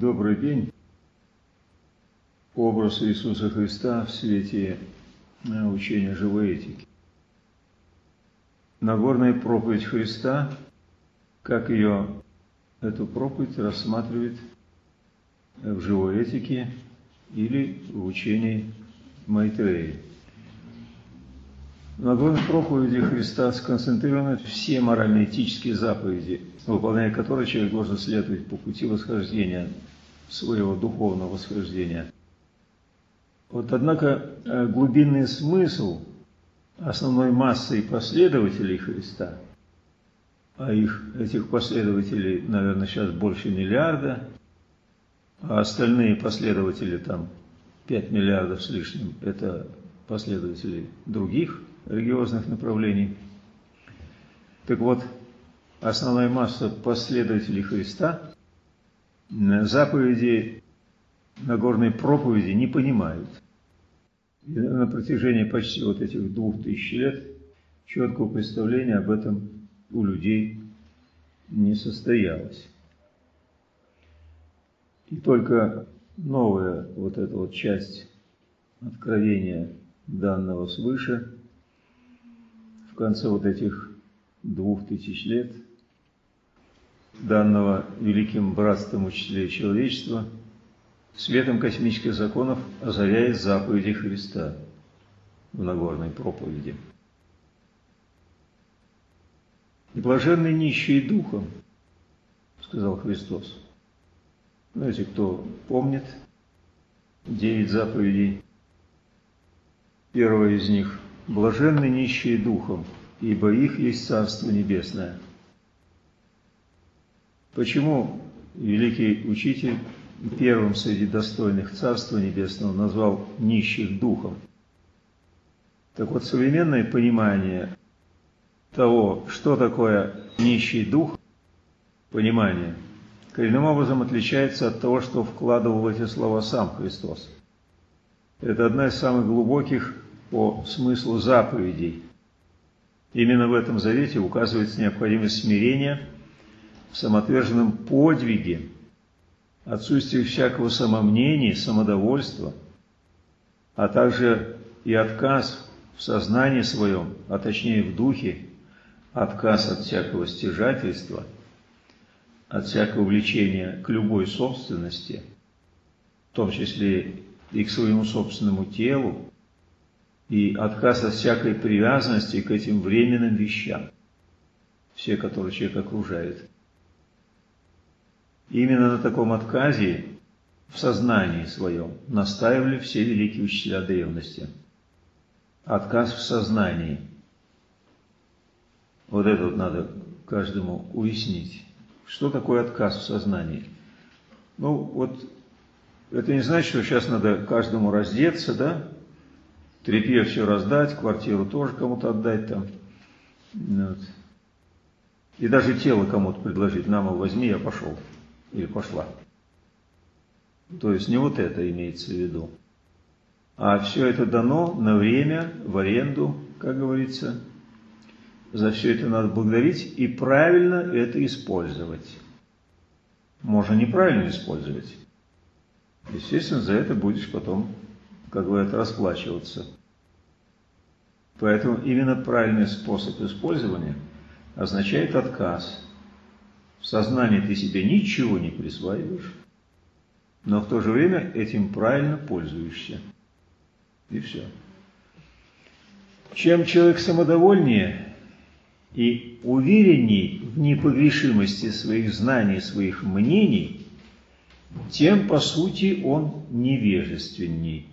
Добрый день. Образ Иисуса Христа в свете учения живой этики. Нагорная проповедь Христа, как эту проповедь рассматривает в живой этике или в учении Майтреи. В Нагорной проповеди Христа сконцентрированы все морально-этические заповеди, выполняя которые человек должен следовать по пути восхождения, своего духовного восхождения. Однако глубинный смысл основной массы последователей Христа, а этих последователей, наверное, сейчас больше миллиарда, а остальные последователи, 5 миллиардов с лишним, это последователи других религиозных направлений. Так вот, основная масса последователей Христа заповеди Нагорной проповеди не понимают. И на протяжении почти этих 2000 лет четкого представления об этом у людей не состоялось. И только новая эта часть откровения, данного свыше, в конце этих 2000 лет, данного великим братством учителей человечества, светом космических законов озаряет заповеди Христа в Нагорной проповеди. «Блаженны нищие духом», сказал Христос. Знаете, кто помнит 9 заповедей? Первая из них: «Блаженны нищие духом, ибо их есть Царство Небесное». Почему великий учитель первым среди достойных Царства Небесного назвал нищих духом? Так вот, современное понимание того, что такое нищий дух, понимание, коренным образом отличается от того, что вкладывал в эти слова сам Христос. Это одна из самых глубоких по смыслу заповедей. Именно в этом завете указывается необходимость смирения в самоотверженном подвиге, отсутствие всякого самомнения, самодовольства, а также и отказ в сознании своем, а точнее в духе, отказ от всякого стяжательства, от всякого влечения к любой собственности, в том числе и к своему собственному телу, и отказ от всякой привязанности к этим временным вещам, все, которые человек окружает. Именно на таком отказе в сознании своем настаивали все великие учителя древности. Отказ в сознании. Это надо каждому уяснить. Что такое отказ в сознании? Это не значит, что сейчас надо каждому раздеться, тряпье все раздать, квартиру тоже кому-то отдать И даже тело кому-то предложить: на, мол, возьми, я пошел. Или пошла. То есть не это имеется в виду. А все это дано на время, в аренду, как говорится. За все это надо благодарить и правильно это использовать. Можно неправильно использовать. Естественно, за это будешь потом, расплачиваться. Поэтому именно правильный способ использования означает отказ. В сознании ты себе ничего не присваиваешь, но в то же время этим правильно пользуешься. И все. Чем человек самодовольнее и уверенней в непогрешимости своих знаний, своих мнений, тем, по сути, он невежественней.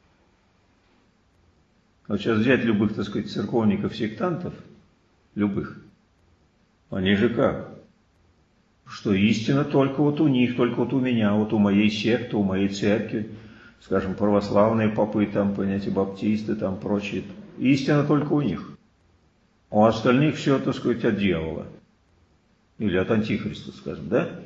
Сейчас взять любых, церковников-сектантов, любых, они же как? Что истина только у них, только у меня, у моей секты, у моей церкви, православные попы, баптисты, прочие. Истина только у них. У остальных все, от дьявола. Или от антихриста, да?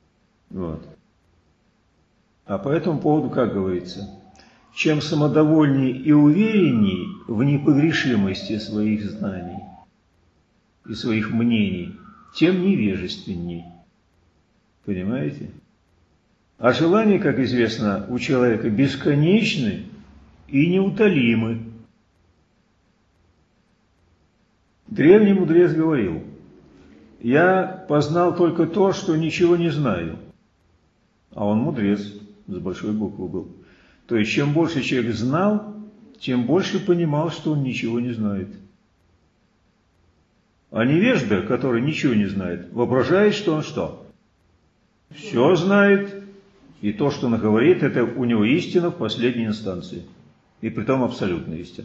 А по этому поводу, как говорится, чем самодовольнее и уверенней в непогрешимости своих знаний и своих мнений, тем невежественней. Понимаете? А желания, как известно, у человека бесконечны и неутолимы. Древний мудрец говорил: «Я познал только то, что ничего не знаю». А он мудрец, с большой буквы был. То есть, чем больше человек знал, тем больше понимал, что он ничего не знает. А невежда, который ничего не знает, воображает, что он что? Все знает, и то, что он говорит, это у него истина в последней инстанции. И притом абсолютная истина.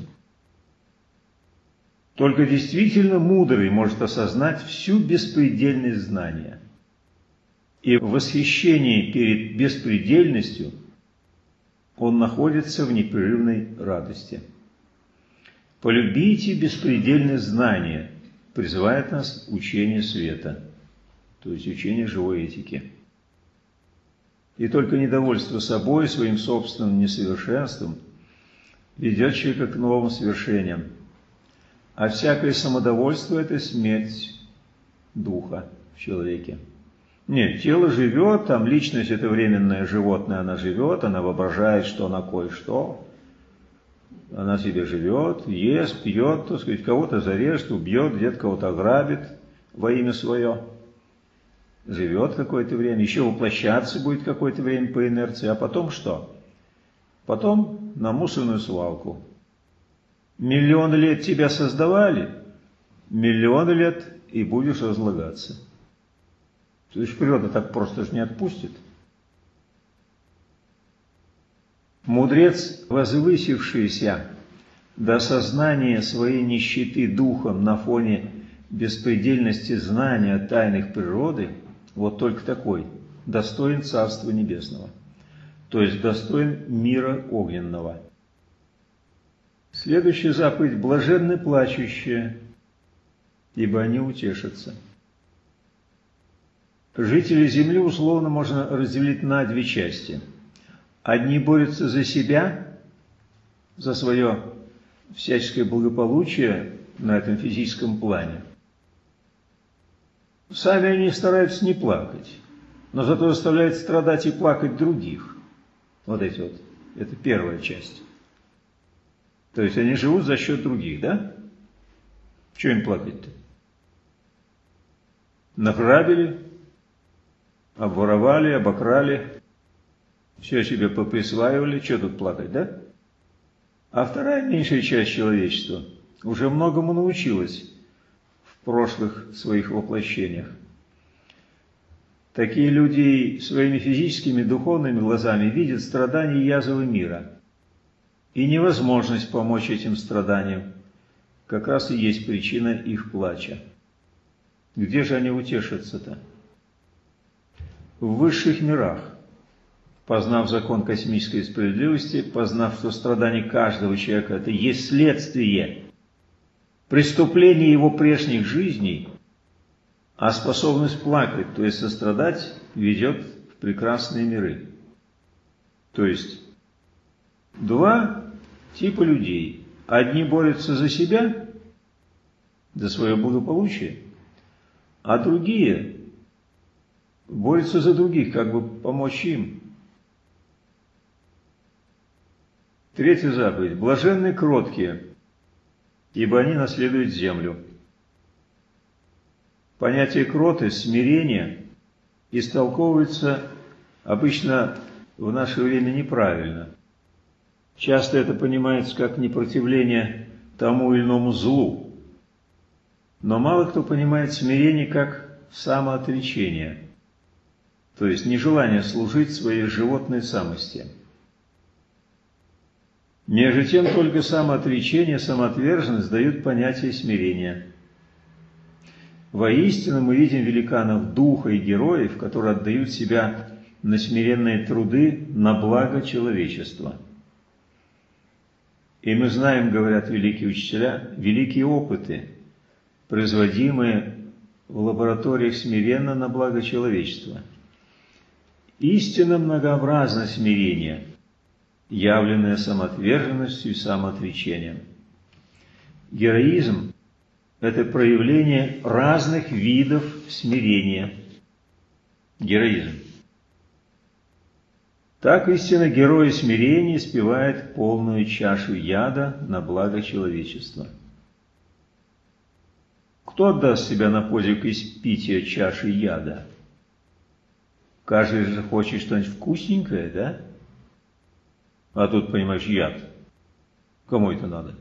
Только действительно мудрый может осознать всю беспредельность знания. И в восхищении перед беспредельностью он находится в непрерывной радости. «Полюбите беспредельность знания», призывает нас учение света, то есть учение живой этики. И только недовольство собой, своим собственным несовершенством ведет человека к новым свершениям. А всякое самодовольство – это смерть духа в человеке. Нет, тело живет, там личность – это временное животное, она живет, она воображает, что она кое-что. Она себе живет, ест, пьет, так сказать, кого-то зарежет, убьет, где-то кого-то ограбит во имя свое. Живет какое-то время, еще воплощаться будет какое-то время по инерции, а потом что? Потом на мусорную свалку. Миллионы лет тебя создавали, миллионы лет и будешь разлагаться. То есть природа так просто же не отпустит. Мудрец, возвысившийся до сознания своей нищеты духом на фоне беспредельности знания о тайнах природы, вот только такой, достоин Царства Небесного, то есть достоин мира огненного. Следующая заповедь: блаженны плачущие, ибо они утешатся. Жители земли условно можно разделить на две части. Одни борются за себя, за свое всяческое благополучие на этом физическом плане. Сами они стараются не плакать, но зато заставляют страдать и плакать других. Вот эти вот. Это первая часть. То есть они живут за счет других, да? Чего им плакать-то? Награбили, обворовали, обокрали, все себе поприсваивали, что тут плакать, да? А вторая, меньшая часть человечества уже многому научилась в прошлых своих воплощениях. Такие люди своими физическими, духовными глазами видят страдания и язвы мира. И невозможность помочь этим страданиям как раз и есть причина их плача. Где же они утешатся-то? В высших мирах, познав закон космической справедливости, познав, что страдание каждого человека – это есть следствие преступления его прежних жизней, а способность плакать, то есть сострадать, ведет в прекрасные миры. То есть два типа людей. Одни борются за себя, за свое благополучие, а другие борются за других, как бы помочь им. Третья заповедь. Блаженны кроткие, ибо они наследуют землю. Понятие кротость, смирение истолковывается обычно в наше время неправильно. Часто это понимается как непротивление тому или иному злу. Но мало кто понимает смирение как самоотречение, то есть нежелание служить своей животной самости. Между тем только самоотречение, самоотверженность дают понятие смирения. Воистину мы видим великанов духа и героев, которые отдают себя на смиренные труды на благо человечества. И мы знаем, говорят великие учителя, великие опыты, производимые в лабораториях смиренно на благо человечества. Истинно многообразно смирение, явленное самоотверженностью и самоотречением. Героизм – это проявление разных видов смирения. Героизм. Так истинно герой смирения спевает полную чашу яда на благо человечества. Кто отдаст себя на подвиг испития чаши яда? Каждый же хочет что-нибудь вкусненькое, да? А тут, понимаешь, яд. Кому это надо?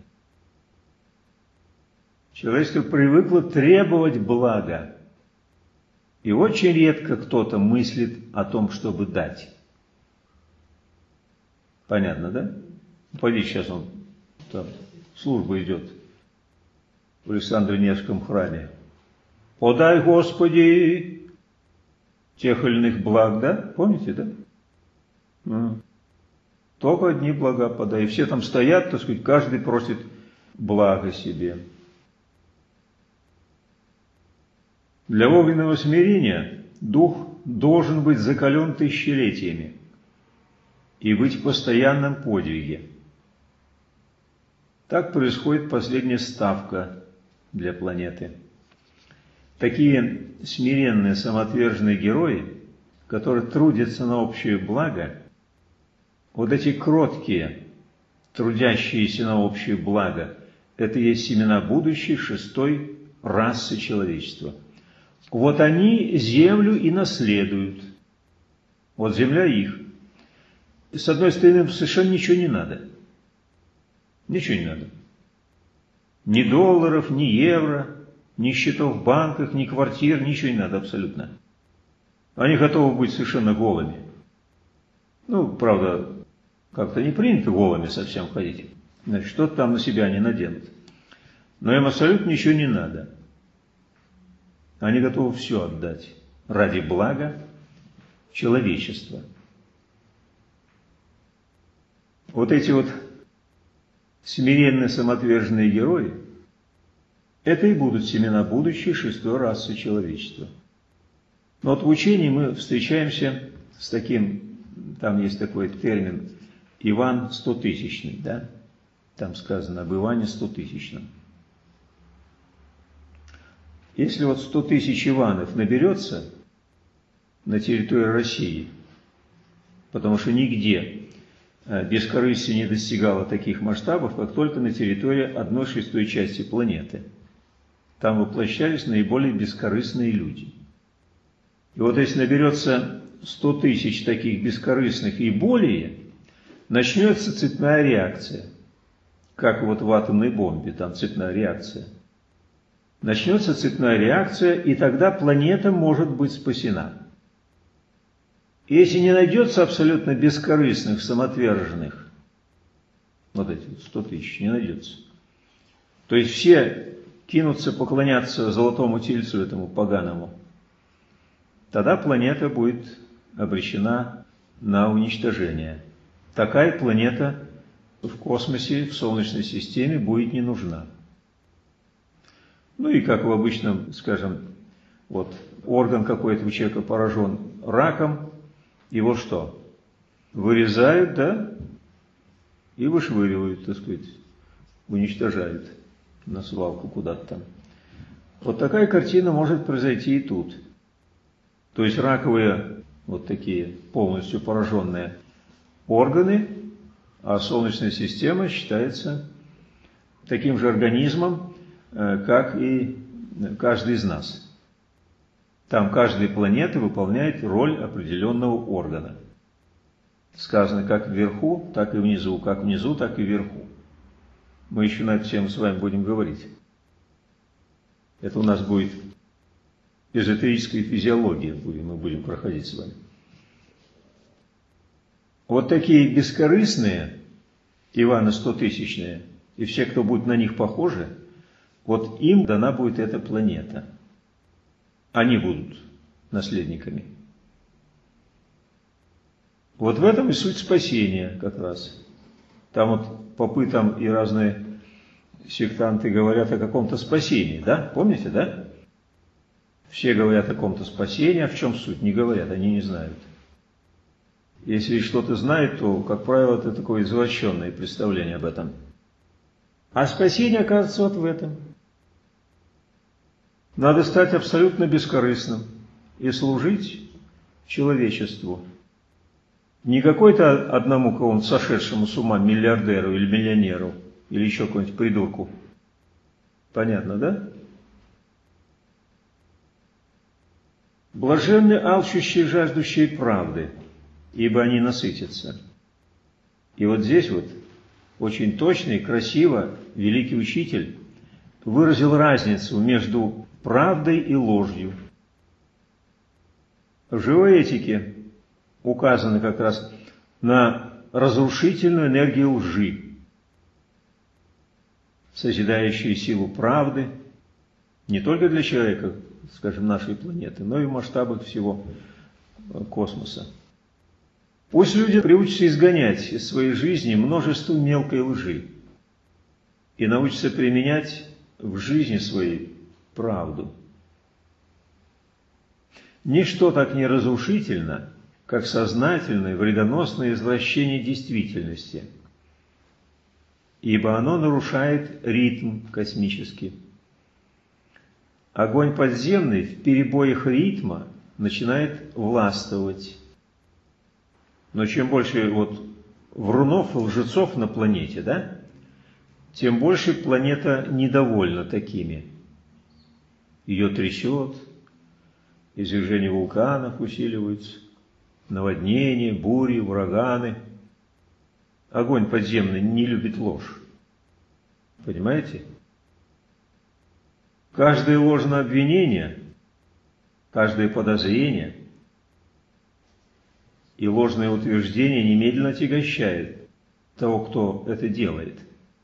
Человечество привыкло требовать блага. И очень редко кто-то мыслит о том, чтобы дать. Понятно, да? Пойди, сейчас он там, служба идет в Александро-Невском храме. Подай, Господи, тех или иных благ, да? Помните, да? Только одни блага подай. И все там стоят, так сказать, каждый просит блага себе. Для огненного смирения дух должен быть закален тысячелетиями и быть в постоянном подвиге. Так происходит последняя ставка для планеты. Такие смиренные, самоотверженные герои, которые трудятся на общее благо, вот эти кроткие, трудящиеся на общее благо, это есть семена будущей шестой расы человечества. Вот они землю и наследуют. Вот земля их. И с одной стороны, им совершенно ничего не надо. Ничего не надо. Ни долларов, ни евро, ни счетов в банках, ни квартир, ничего не надо абсолютно. Они готовы быть совершенно голыми. Ну, правда, как-то не принято голыми совсем ходить. Значит, что-то там на себя они наденут. Но им абсолютно ничего не надо. Они готовы все отдать ради блага человечества. Вот эти вот смиренные, самоотверженные герои, это и будут семена будущей шестой расы человечества. Но вот в учении мы встречаемся с таким, там есть такой термин, Иван Стотысячный, да? Там сказано об Иване Стотысячном. Если вот 100 тысяч Иванов наберется на территории России, потому что нигде бескорыстие не достигало таких масштабов, как только на территории 1/6 части планеты. Там воплощались наиболее бескорыстные люди. И вот если наберется 100 тысяч таких бескорыстных и более, начнется цепная реакция. Как вот в атомной бомбе, там цепная реакция. Начнется цепная реакция, и тогда планета может быть спасена. И если не найдется абсолютно бескорыстных, самоотверженных, вот эти 100 тысяч, не найдется, то есть все кинутся поклоняться золотому тельцу этому поганому, тогда планета будет обречена на уничтожение. Такая планета в космосе, в Солнечной системе будет не нужна. Ну и как в обычном, скажем, вот орган какой-то у человека поражен раком, его что? Вырезают, да? И вышвыривают, так сказать, уничтожают на свалку куда-то там. Вот такая картина может произойти и тут. То есть раковые, вот такие полностью пораженные органы, а Солнечная система считается таким же организмом, как и каждый из нас. Там каждая планета выполняет роль определенного органа. Сказано как вверху, так и внизу, как внизу, так и вверху. Мы еще на эту тему с вами будем говорить. Это у нас будет эзотерическая физиология, мы будем проходить с вами. Вот такие бескорыстные Иваны Стотысячные, и все, кто будет на них похожи, вот им дана будет эта планета. Они будут наследниками. Вот в этом и суть спасения как раз. Там вот попы там и разные сектанты говорят о каком-то спасении, да? Помните, да? Все говорят о каком-то спасении, а в чем суть? Не говорят, они не знают. Если что-то знают, то, как правило, это такое извращенное представление об этом. А спасение оказывается вот в этом. Надо стать абсолютно бескорыстным и служить человечеству. Не какой-то одному кого-нибудь сошедшему с ума миллиардеру или миллионеру, или еще какому-нибудь придурку. Понятно, да? Блаженны алчущие, жаждущие правды, ибо они насытятся. И вот здесь вот очень точно и красиво великий учитель выразил разницу между правдой и ложью. В живой этике указано как раз на разрушительную энергию лжи, созидающую силу правды не только для человека, скажем, нашей планеты, но и в масштабах всего космоса. Пусть люди приучатся изгонять из своей жизни множество мелкой лжи и научатся применять в жизни своей правду. Ничто так не разрушительно, как сознательное вредоносное извращение действительности, ибо оно нарушает ритм космический. Огонь подземный в перебоях ритма начинает властвовать. Но чем больше вот врунов и лжецов на планете, да, тем больше планета недовольна такими. Ее трясет, извержения вулканов усиливаются, наводнения, бури, ураганы. Огонь подземный не любит ложь. Понимаете? Каждое ложное обвинение, каждое подозрение и ложное утверждение немедленно отягощает того, кто это делает.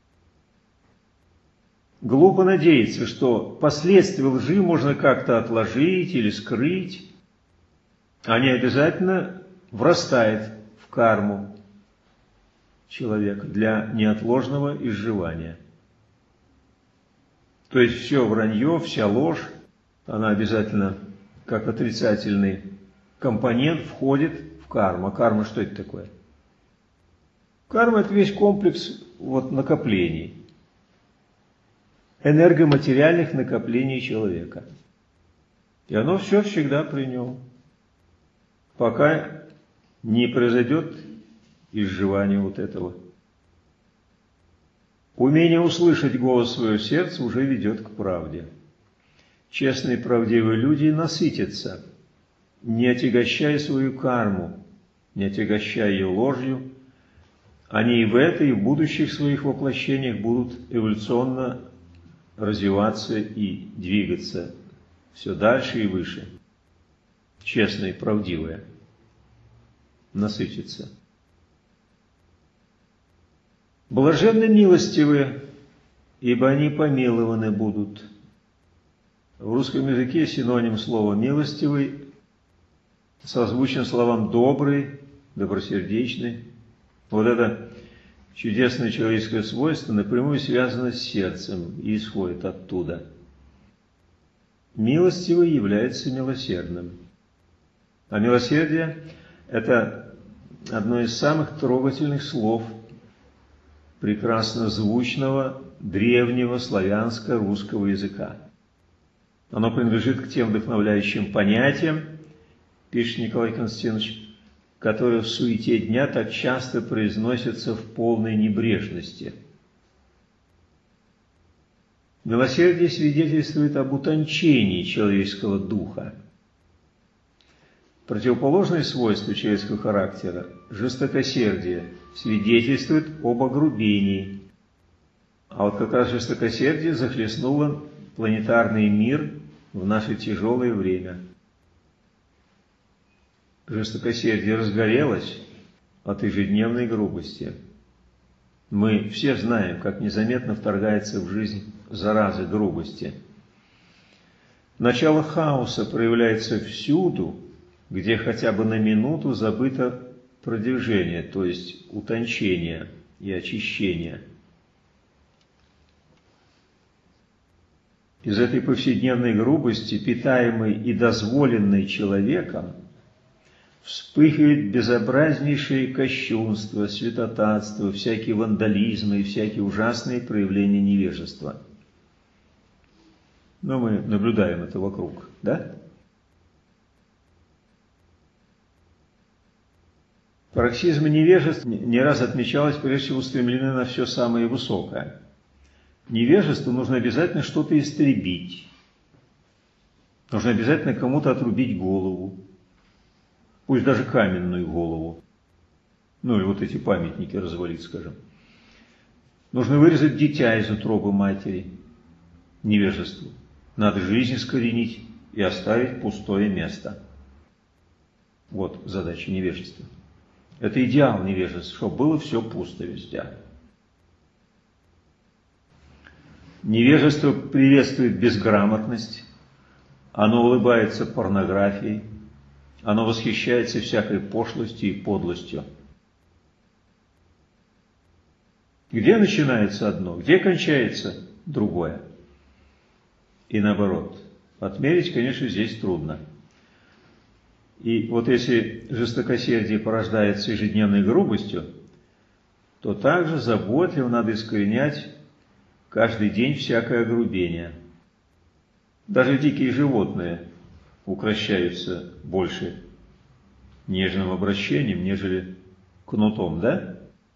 Глупо надеяться, что последствия лжи можно как-то отложить или скрыть. Они обязательно врастают в карму человека для неотложного изживания. То есть все вранье, вся ложь, она обязательно как отрицательный компонент входит в карму. А карма что это такое? Карма – это весь комплекс накоплений, энергоматериальных накоплений человека. И оно все всегда при нем, пока не произойдет изживание вот этого. Умение услышать голос своего сердца уже ведет к правде. Честные и правдивые люди насытятся, не отягощая свою карму, не отягощая ее ложью. Они и в этой, и в будущих своих воплощениях будут эволюционно развиваться и двигаться все дальше и выше. Честные и правдивые насытятся. Блаженны милостивые, ибо они помилованы будут. В русском языке синоним слова «милостивый» созвучен словам «добрый», «добросердечный». Вот это чудесное человеческое свойство напрямую связано с сердцем и исходит оттуда. Милостивый является милосердным. А милосердие – это одно из самых трогательных слов прекрасно звучного древнего славянско-русского языка. Оно принадлежит к тем вдохновляющим понятиям, пишет Николай Константинович, которые в суете дня так часто произносятся в полной небрежности. Милосердие свидетельствует об утончении человеческого духа. Противоположное свойство человеческого характера – жестокосердие – свидетельствует об огрубении. А вот как раз жестокосердие захлестнуло планетарный мир в наше тяжелое время. Жестокосердие разгорелось от ежедневной грубости. Мы все знаем, как незаметно вторгается в жизнь зараза грубости. Начало хаоса проявляется всюду, где хотя бы на минуту забыто продвижение, то есть утончение и очищение. Из этой повседневной грубости, питаемой и дозволенной человеком, вспыхивает безобразнейшее кощунство, святотатство, всякие вандализмы и всякие ужасные проявления невежества. Но мы наблюдаем это вокруг, да? Пароксизм невежества не раз отмечалось прежде всего устремлены на все самое высокое. Невежеству нужно обязательно что-то истребить. Нужно обязательно кому-то отрубить голову. Пусть даже каменную голову. Ну и вот эти памятники развалить, скажем. Нужно вырезать дитя из утробы матери. Невежеству. Надо жизнь искоренить и оставить пустое место. Вот задача невежества. Это идеал невежества, чтобы было все пусто везде. Невежество приветствует безграмотность, оно улыбается порнографией, оно восхищается всякой пошлостью и подлостью. Где начинается одно, где кончается другое? И наоборот. Отмерить, конечно, здесь трудно. И вот если жестокосердие порождается ежедневной грубостью, то также заботливо надо искоренять каждый день всякое огрубение. Даже дикие животные укрощаются больше нежным обращением, нежели кнутом, да?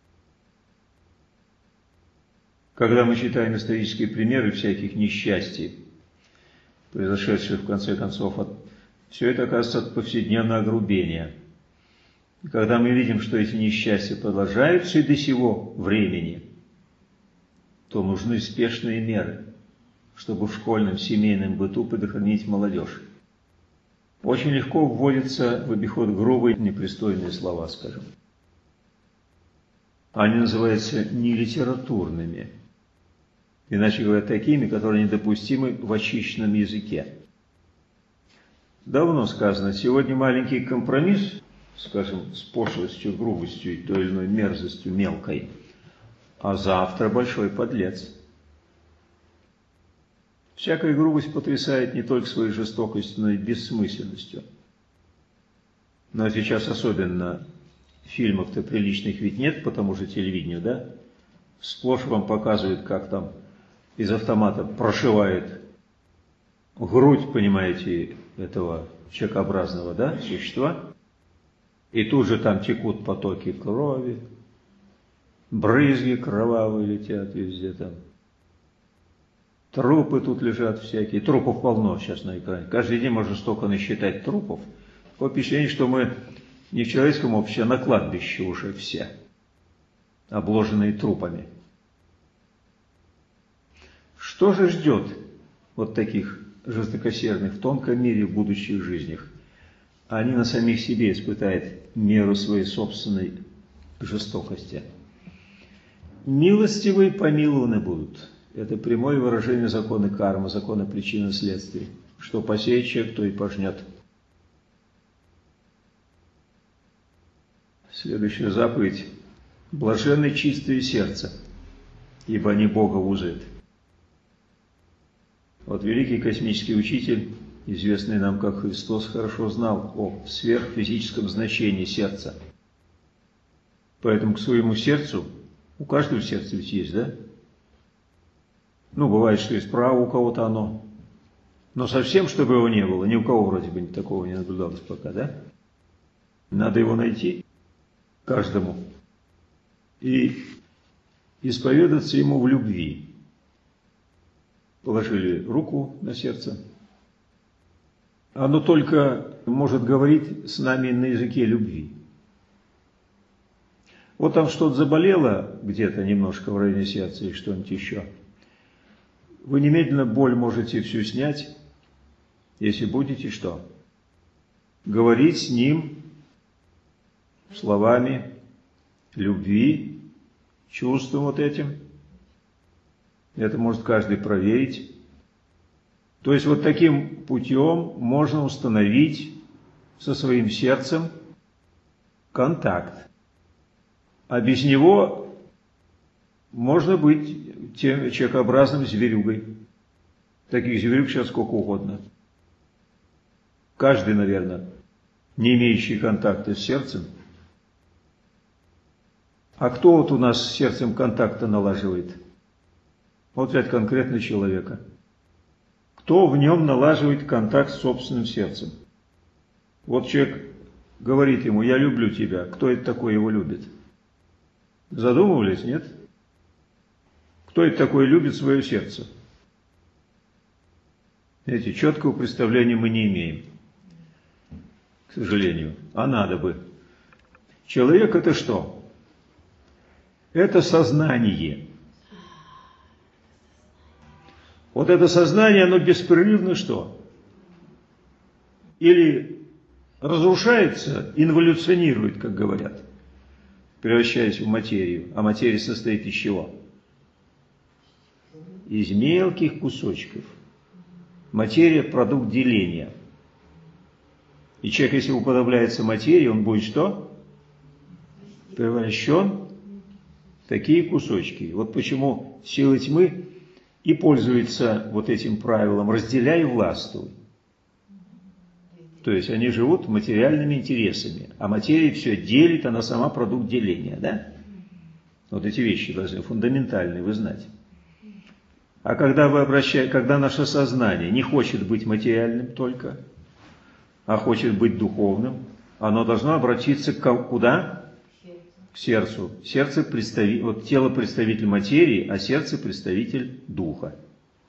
Когда мы читаем исторические примеры всяких несчастий, произошедших в конце концов все это оказывается от повседневного огрубения. И когда мы видим, что эти несчастья продолжаются и до сего времени, то нужны спешные меры, чтобы в школьном семейном быту предохранить молодежь. Очень легко вводятся в обиход грубые, непристойные слова, скажем. Они называются нелитературными, иначе говоря, такими, которые недопустимы в очищенном языке. Давно сказано, сегодня маленький компромисс, скажем, с пошлостью, грубостью и той или иной мерзостью мелкой, а завтра большой подлец. Всякая грубость потрясает не только своей жестокостью, но и бессмысленностью. Но сейчас особенно фильмов-то приличных ведь нет по тому же телевидению, да? Сплошь вам показывают, как там из автомата прошивает грудь, понимаете, этого человекообразного, да, существа. И тут же там текут потоки крови, брызги кровавые летят везде там. Трупы тут лежат всякие. Трупов полно сейчас на экране. Каждый день можно столько насчитать трупов. Такое впечатление, что мы не в человеческом обществе, а на кладбище уже все, обложенные трупами. Что же ждет вот таких жестокосердных в тонком мире в будущих жизнях? Они на самих себе испытают меру своей собственной жестокости. Милостивые помилованы будут. Это прямое выражение закона кармы, закона причины и следствий. Что посеет человек, то и пожнет. Следующая заповедь. Блаженны чистые сердца, ибо они Бога узрят. Вот великий космический учитель, известный нам как Христос, хорошо знал о сверхфизическом значении сердца. Поэтому к своему сердцу, у каждого сердца ведь есть, да? Ну, бывает, что и справа у кого-то оно. Но совсем, чтобы его не было, ни у кого вроде бы такого не наблюдалось пока, да? Надо его найти каждому и исповедаться ему в любви. Положили руку на сердце. Оно только может говорить с нами на языке любви. Вот там что-то заболело где-то немножко в районе сердца или что-нибудь еще. Вы немедленно боль можете всю снять, если будете что? Говорить с ним словами любви, чувством вот этим. Это может каждый проверить. То есть вот таким путем можно установить со своим сердцем контакт. А без него можно быть тем человекообразным зверюгой. Таких зверюг сейчас сколько угодно. Каждый, наверное, не имеющий контакта с сердцем. А кто вот у нас с сердцем контакта налаживает? Вот взять конкретно человека. Кто в нем налаживает контакт с собственным сердцем? Вот человек говорит ему: я люблю тебя, кто это такой его любит? Задумывались, нет? Кто это такой любит свое сердце? Эти четкого представления мы не имеем, к сожалению, а надо бы. Человек — это что? Это сознание. Вот это сознание, оно беспрерывно что? Или разрушается, инволюционирует, как говорят, превращаясь в материю. А материя состоит из чего? Из мелких кусочков. Материя – продукт деления. И человек, если уподобляется материи, он будет что? Превращен в такие кусочки. Вот почему силы тьмы и пользуются вот этим правилом: разделяй и властвуй. То есть они живут материальными интересами, а материя все делит, она сама продукт деления, да? Вот эти вещи должны фундаментальные вы знать. А когда когда наше сознание не хочет быть материальным только, а хочет быть духовным, оно должно обратиться куда? К сердцу. Сердце вот тело представитель материи, а сердце представитель духа.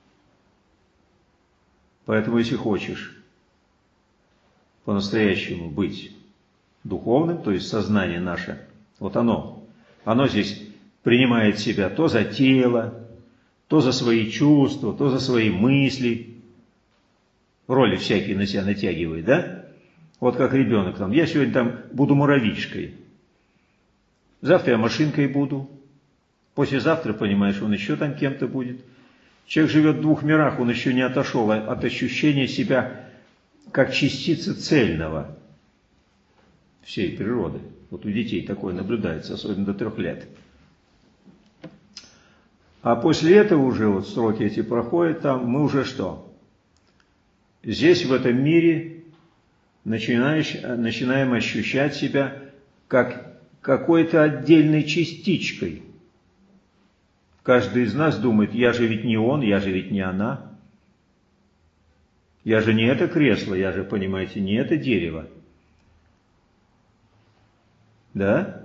Поэтому, если хочешь по-настоящему быть духовным, то есть сознание наше, вот оно здесь принимает себя то за тело, то за свои чувства, то за свои мысли. Роли всякие на себя натягивает, да? Вот как ребенок там: я сегодня там буду муравьишкой, завтра я машинкой буду, послезавтра, понимаешь, он еще там кем-то будет. Человек живет в двух мирах, он еще не отошел от ощущения себя как частицы цельного всей природы. Вот у детей такое наблюдается, особенно до 3 лет. А после этого уже вот сроки эти проходят, там мы уже что? Здесь, в этом мире, начинаем ощущать себя как какой-то отдельной частичкой. Каждый из нас думает: я же ведь не он, я же ведь не она. Я же не это кресло, я же, понимаете, не это дерево. Да?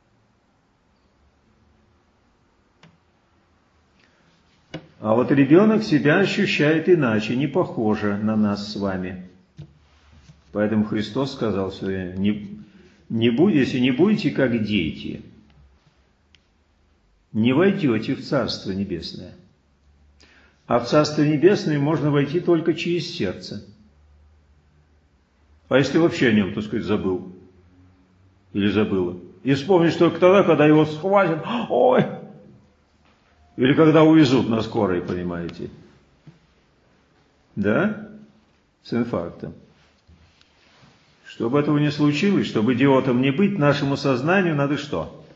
А вот ребенок себя ощущает иначе, не похоже на нас с вами. Поэтому Христос сказал все время: если не будете как дети, не войдете в Царство Небесное. А в Царство Небесное можно войти только через сердце. А если вообще о нем, так сказать, забыл или забыла, и вспомнишь только тогда, когда его схватят, ой, или когда увезут на скорой, понимаете, да, с инфарктом. Чтобы этого не случилось, чтобы идиотом не быть, нашему сознанию надо что?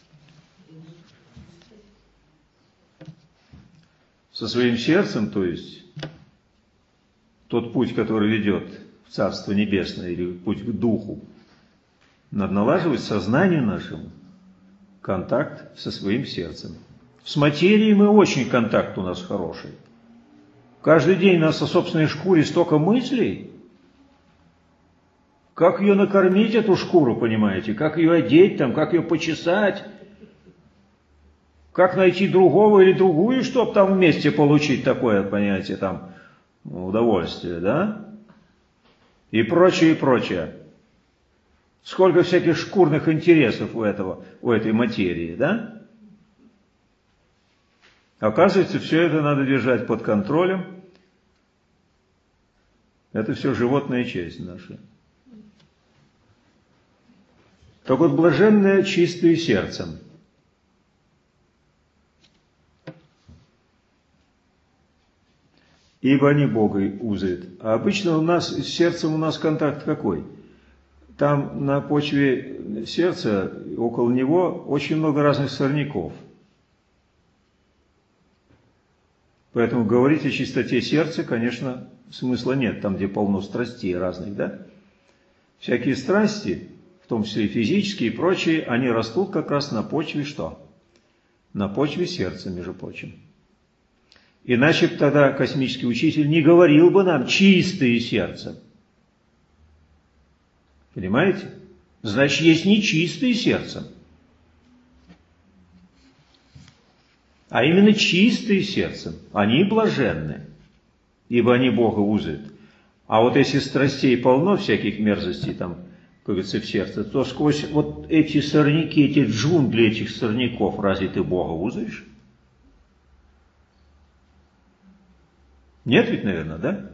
Со своим сердцем, то есть тот путь, который ведет в Царство Небесное, или путь к Духу, надо налаживать сознанию нашему контакт со своим сердцем. С материей мы очень контакт у нас хороший. Каждый день у нас о собственной шкуре столько мыслей. Как ее накормить, эту шкуру, понимаете? Как ее одеть, там, как ее почесать? Как найти другого или другую, чтобы там вместе получить такое, понимаете, там, удовольствие, да? И прочее, и прочее. Сколько всяких шкурных интересов у этой материи, да? Оказывается, все это надо держать под контролем. Это все животная часть наша. Так вот, блаженные чистые сердцем. Ибо они Бога узрят. А обычно с сердцем у нас контакт какой? Там на почве сердца, около него, очень много разных сорняков. Поэтому говорить о чистоте сердца, конечно, смысла нет, там, где полно страстей разных, да? Всякие страсти, в том числе и физические и прочие, они растут как раз на почве что? На почве сердца, между прочим. Иначе бы тогда космический учитель не говорил бы нам «чистые сердцем». Понимаете? Значит, есть нечистые сердцем. А именно чистые сердцем, они блаженны, ибо они Бога узрят. А вот если страстей полно, всяких мерзостей там, как говорится, в сердце, то сквозь вот эти сорняки, эти джунгли этих сорняков, разве ты Бога узришь? Нет ведь, наверное, да?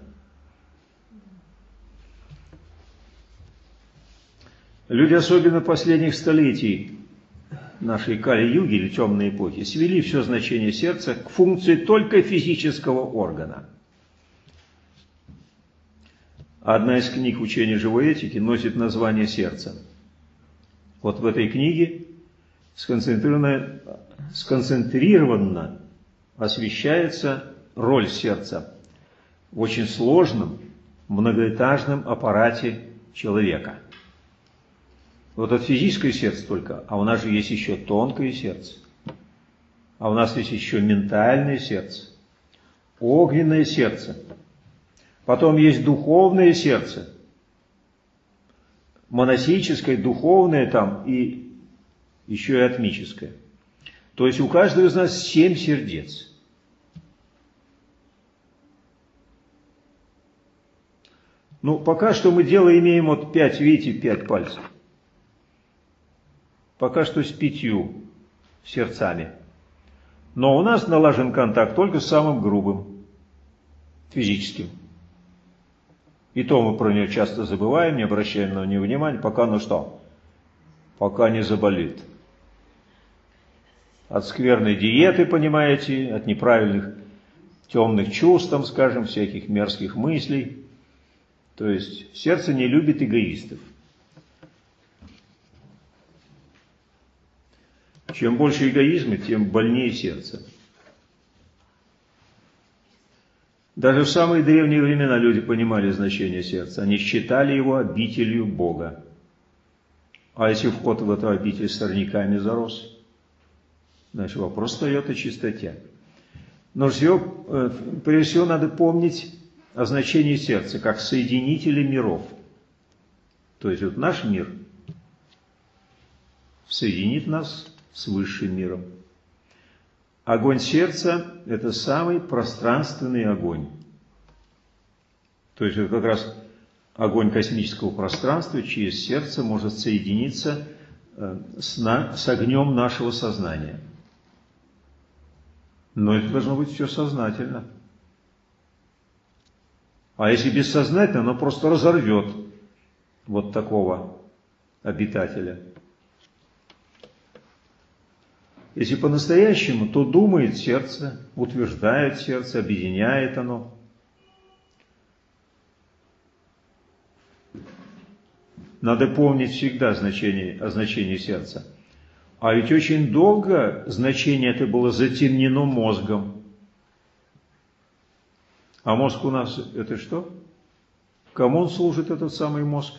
Люди, особенно последних столетий нашей Кали-юги или темной эпохи, свели все значение сердца к функции только физического органа. Одна из книг учения живой этики носит название «Сердце». Вот в этой книге сконцентрированно освещается роль сердца в очень сложном, многоэтажном аппарате человека. Вот это физическое сердце только, а у нас же есть еще тонкое сердце, а у нас есть еще ментальное сердце, огненное сердце. Потом есть духовное сердце, монастическое, духовное там и еще и атмическое. То есть у каждого из нас 7 сердец. Ну, пока что мы дело имеем вот 5, видите, 5 пальцев. Пока что с 5 сердцами. Но у нас налажен контакт только с самым грубым, физическим. И то мы про нее часто забываем, не обращаем на нее внимания, пока, ну что, пока не заболит. От скверной диеты, понимаете, от неправильных темных чувств, там, скажем, всяких мерзких мыслей. То есть сердце не любит эгоистов. Чем больше эгоизма, тем больнее сердце. Даже в самые древние времена люди понимали значение сердца. Они считали его обителью Бога. А если вход в эту обитель сорняками зарос, значит вопрос встает о чистоте. Но прежде всего надо помнить о значении сердца как соединителя миров. То есть вот наш мир соединит нас с высшим миром. Огонь сердца – это самый пространственный огонь. То есть это как раз огонь космического пространства через сердце может соединиться с огнем нашего сознания. Но это должно быть все сознательно. А если бессознательно, оно просто разорвет вот такого обитателя. Если по-настоящему, то думает сердце, утверждает сердце, объединяет оно. Надо помнить всегда о значении сердца. А ведь очень долго значение это было затемнено мозгом. А мозг у нас это что? Кому он служит, этот самый мозг?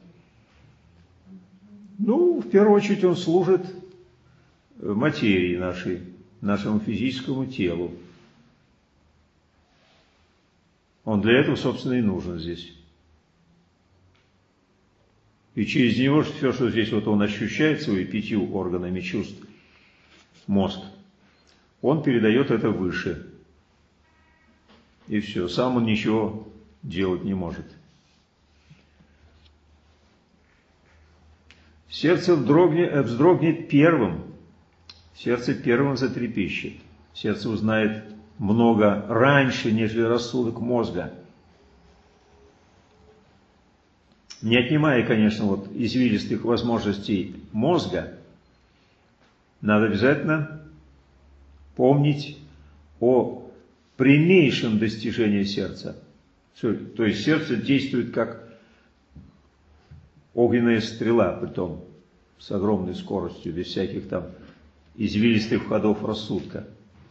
Ну, в первую очередь он служит материи нашей, нашему физическому телу. Он для этого, собственно, и нужен здесь. И через него все, что здесь вот он ощущает своими 5 органами чувств, мозг, он передает это выше. И все, сам он ничего делать не может. Сердце вздрогнет первым. Сердце первым затрепещет. Сердце узнает много раньше, нежели рассудок мозга. Не отнимая, конечно, вот извилистых возможностей мозга, надо обязательно помнить о прямейшем достижении сердца. То есть сердце действует как огненная стрела, притом с огромной скоростью, без всяких там извилистых ходов рассудка.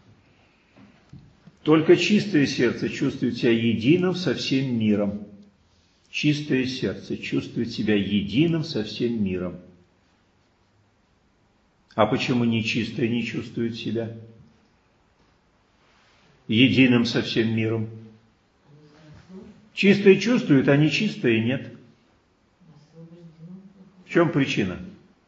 Только чистое сердце чувствует себя единым со всем миром. Чистое сердце чувствует себя единым со всем миром. А почему нечистое не чувствует себя единым со всем миром? Чистое чувствует, а нечистое нет. В чем причина?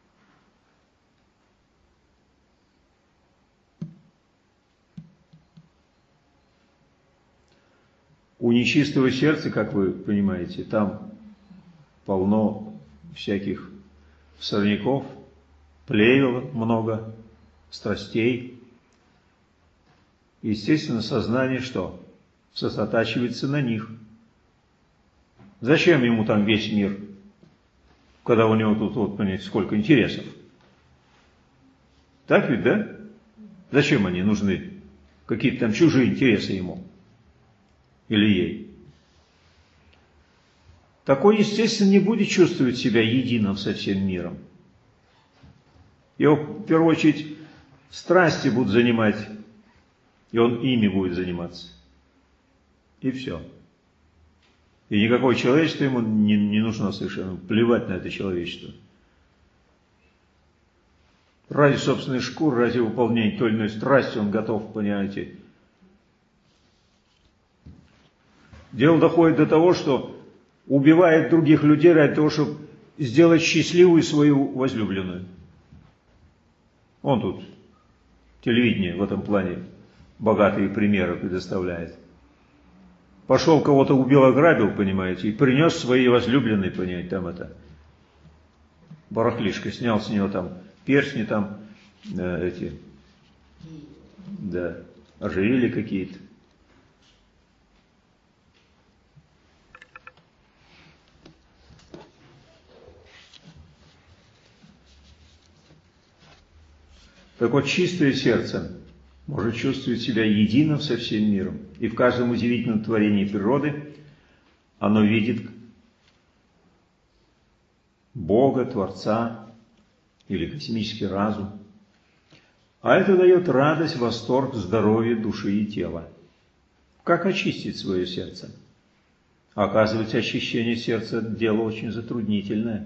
У нечистого сердца, как вы понимаете, там полно всяких сорняков, плевел много, страстей. Естественно, сознание что? Сосредотачивается на них. Зачем ему там весь мир, когда у него тут, вот, понимаете, сколько интересов? Так ведь, да? Зачем они нужны? Какие-то там чужие интересы ему или ей. Такой, естественно, не будет чувствовать себя единым со всем миром. Его, в первую очередь, страсти будут занимать, и он ими будет заниматься. И все. И никакое человечество ему не нужно совершенно. Плевать на это человечество. Ради собственной шкуры, ради выполнения той или иной страсти он готов, понимаете. Дело доходит до того, что убивает других людей ради того, чтобы сделать счастливую свою возлюбленную. Он тут телевидение в этом плане богатые примеры предоставляет. Пошел кого-то убил, ограбил, понимаете, и принес своей возлюбленной, понимаете, там это, барахлишко, снял с него там перстни, там, ожерелья какие-то. Так вот, чистое сердце может чувствовать себя единым со всем миром. И в каждом удивительном творении природы оно видит Бога, Творца или космический разум. А это дает радость, восторг, здоровье души и тела. Как очистить свое сердце? Оказывается, очищение сердца – дело очень затруднительное.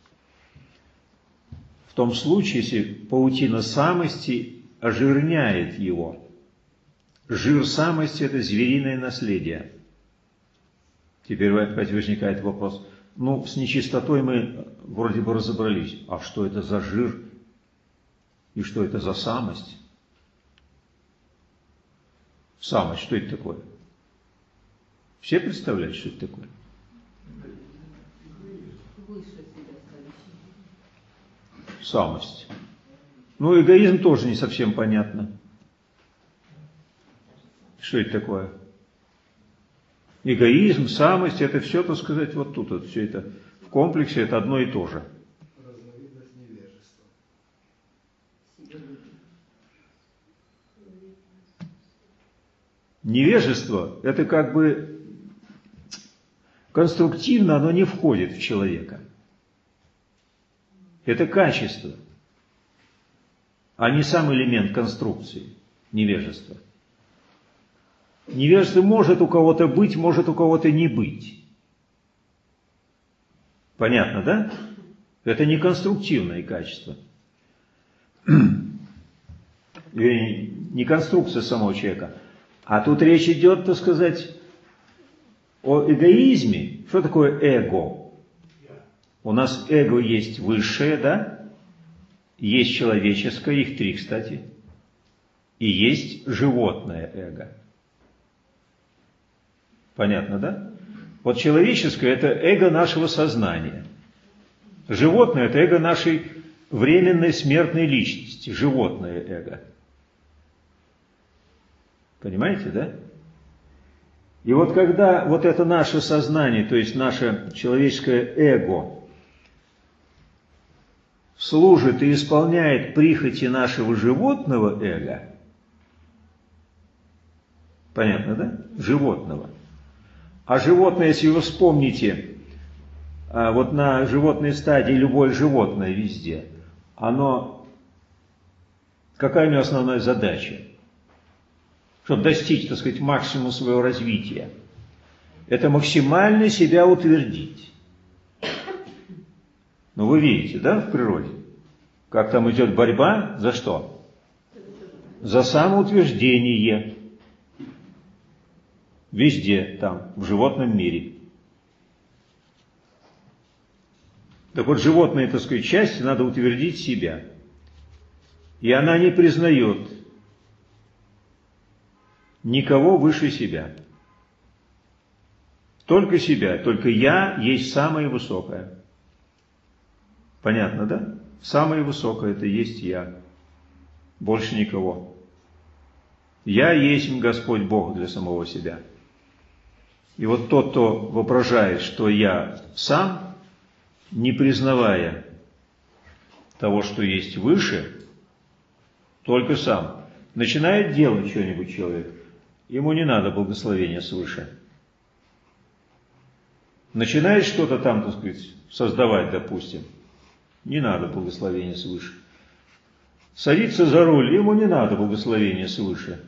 В том случае, если паутина самости ожирняет его. Жир самости – это звериное наследие. Теперь опять возникает вопрос. Ну, с нечистотой мы вроде бы разобрались. А что это за жир? И что это за самость? Самость, что это такое? Все представляют, что это такое? Самость. Ну, эгоизм тоже не совсем понятно. Что это такое? Эгоизм, самость, это все, так сказать, вот тут, вот, все это в комплексе, это одно и то же. Разновидность невежества. Невежество, это как бы конструктивно, оно не входит в человека. Это качество, а не сам элемент конструкции, невежество. Невежество может у кого-то быть, может у кого-то не быть. Понятно, да? Это не конструктивное качество. Не конструкция самого человека. А тут речь идет, так сказать, о эгоизме. Что такое эго? У нас эго есть высшее, да? Есть человеческое, их 3, кстати. И есть животное эго. Понятно, да? Вот человеческое – это эго нашего сознания. Животное – это эго нашей временной смертной личности. Животное эго. Понимаете, да? И вот когда вот это наше сознание, то есть наше человеческое эго, служит и исполняет прихоти нашего животного эго, понятно, да? Животного. А животное, если вы вспомните, вот на животной стадии любое животное везде, оно, какая у него основная задача? Чтобы достичь, так сказать, максимума своего развития. Это максимально себя утвердить. Ну, вы видите, да, в природе? Как там идет борьба? За что? За самоутверждение. Везде там, в животном мире. Так вот, животные, так сказать, части надо утвердить себя. И она не признает никого выше себя. Только себя, только я есть самое высокое. Понятно, да? Самое высокое – это есть я. Больше никого. Я есть Господь Бог для самого себя. И вот тот, кто воображает, что я сам, не признавая того, что есть выше, только сам, начинает делать что-нибудь человек. Ему не надо благословения свыше. Начинает что-то там, так сказать, создавать, допустим. Не надо благословения свыше. Садится за руль, ему не надо благословения свыше.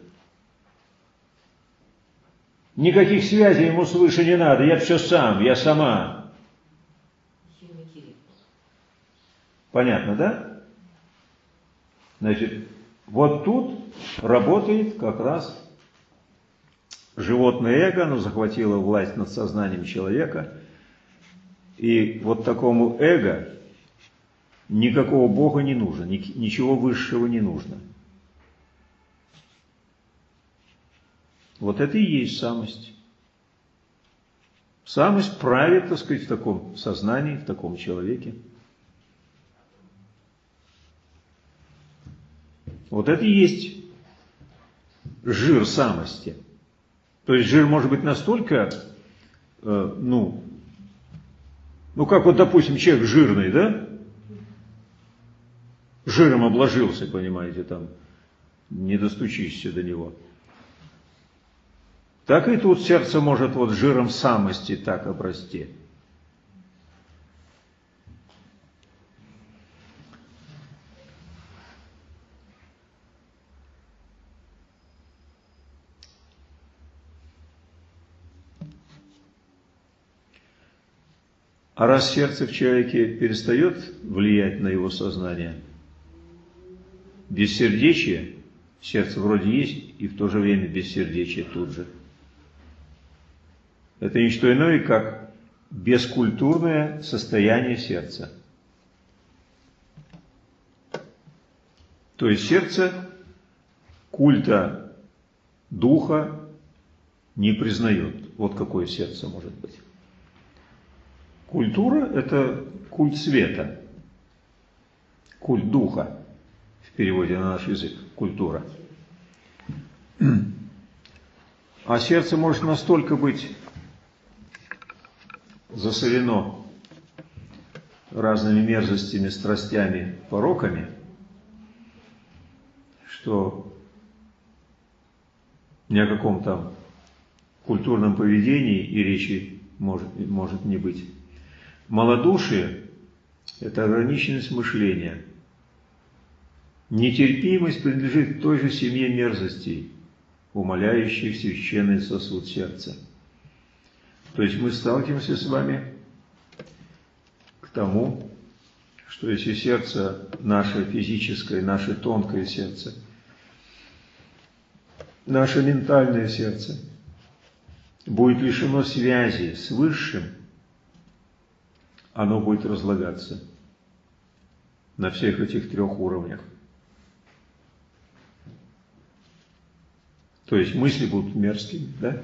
Никаких связей ему свыше не надо, я все сам, я сама. Понятно, да? Значит, вот тут работает как раз животное эго, оно захватило власть над сознанием человека. И вот такому эго никакого Бога не нужно, ничего высшего не нужно. Вот это и есть самость. Самость правит, так сказать, в таком сознании, в таком человеке. Вот это и есть жир самости. То есть жир может быть настолько, как вот, допустим, человек жирный, да? Жиром обложился, понимаете, там, не достучишься до него. Так и тут сердце может вот жиром самости так обрасти. А раз сердце в человеке перестает влиять на его сознание, бессердечие, сердце вроде есть, и в то же время бессердечие тут же. Это не что иное, как бескультурное состояние сердца. То есть сердце культа духа не признает. Вот какое сердце может быть. Культура – это культ света, культ духа, в переводе на наш язык, культура. А сердце может настолько быть засорено разными мерзостями, страстями, пороками, что ни о каком там культурном поведении и речи может не быть. Малодушие – это ограниченность мышления. Нетерпимость принадлежит к той же семье мерзостей, умаляющих священный сосуд сердца. То есть мы сталкиваемся с вами к тому, что если сердце наше физическое, наше тонкое сердце, наше ментальное сердце будет лишено связи с Высшим, оно будет разлагаться на всех этих трех уровнях. То есть мысли будут мерзкими, да?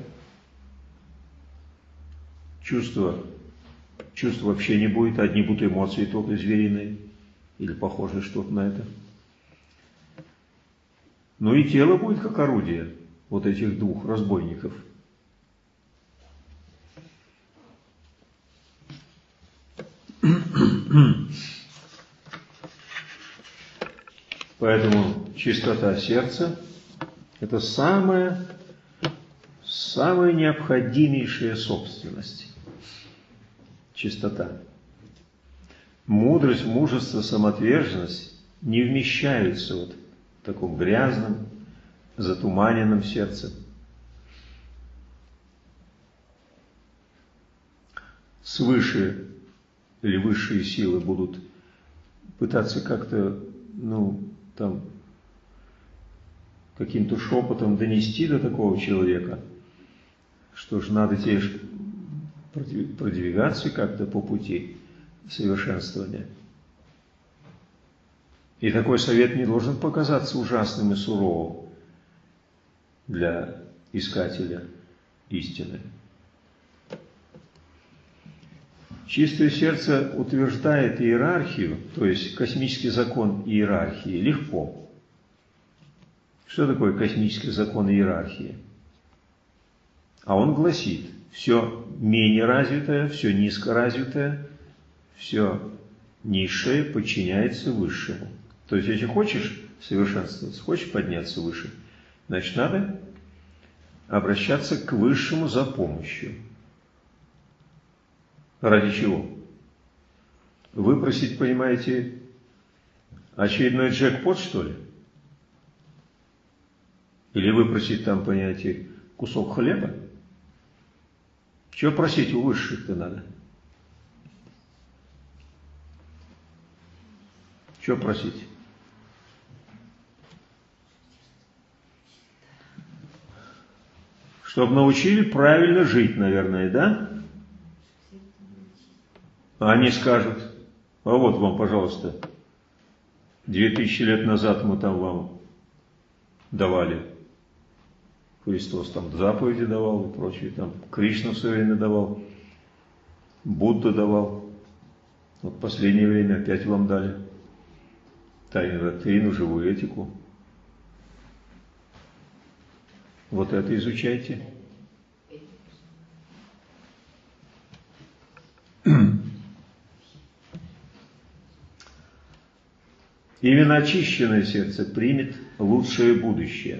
Чувств вообще не будет, одни будут эмоции только звериные, или похоже что-то на это. Ну и тело будет как орудие вот этих двух разбойников. Поэтому чистота сердца – это самая необходимейшая собственность. Чистота. Мудрость, мужество, самоотверженность не вмещаются вот в таком грязном, затуманенном сердце. Свыше или высшие силы будут пытаться как-то, каким-то шепотом донести до такого человека, что же надо тебе продвигаться как-то по пути совершенствования. И такой совет не должен показаться ужасным и суровым для искателя истины. Чистое сердце утверждает иерархию, то есть космический закон иерархии, легко. Что такое космический закон иерархии? А он гласит, все менее развитое, все низкоразвитое, все низшее подчиняется высшему. То есть, если хочешь совершенствоваться, хочешь подняться выше, значит, надо обращаться к высшему за помощью. Ради чего? Выпросить, понимаете, очередной джекпот, что ли? Или выпросить там, понимаете, кусок хлеба? Чего просить у высших-то надо? Чего просить? Чтобы научили правильно жить, наверное, да? А они скажут, а вот вам, пожалуйста, 2000 лет назад мы там вам давали, Христос там заповеди давал и прочее, там Кришна в свое время давал, Будда давал, вот в последнее время опять вам дали тайную доктрину, живую этику. Вот это изучайте. Именно очищенное сердце примет лучшее будущее.